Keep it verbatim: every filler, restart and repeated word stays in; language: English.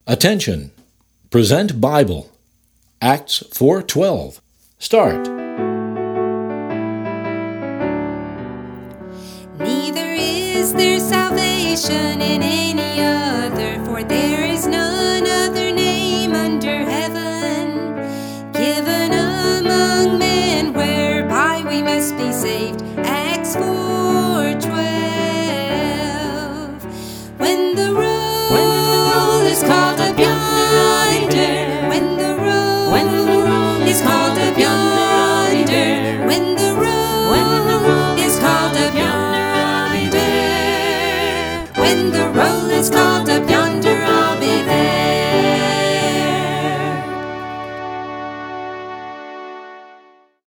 Attention! Present Bible. Acts four twelve. Start. Neither is there salvation in any other, for there is none other name under heaven given among men whereby we must be saved. Acts four twelve. When the roll is called up yonder, when the roll is called up yonder, when the roll is called up yonder, when the roll is called up